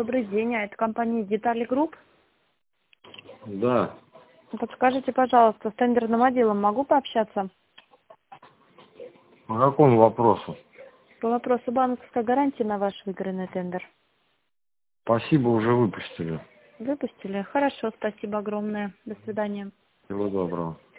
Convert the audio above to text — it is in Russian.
добрый день. А это компания Детали Групп? Да. Подскажите, пожалуйста, с тендерным отделом могу пообщаться? По какому вопросу? По вопросу банковской гарантии на ваш выигранный тендер. Спасибо, уже выпустили. Выпустили? Хорошо, спасибо огромное. До свидания. Всего доброго.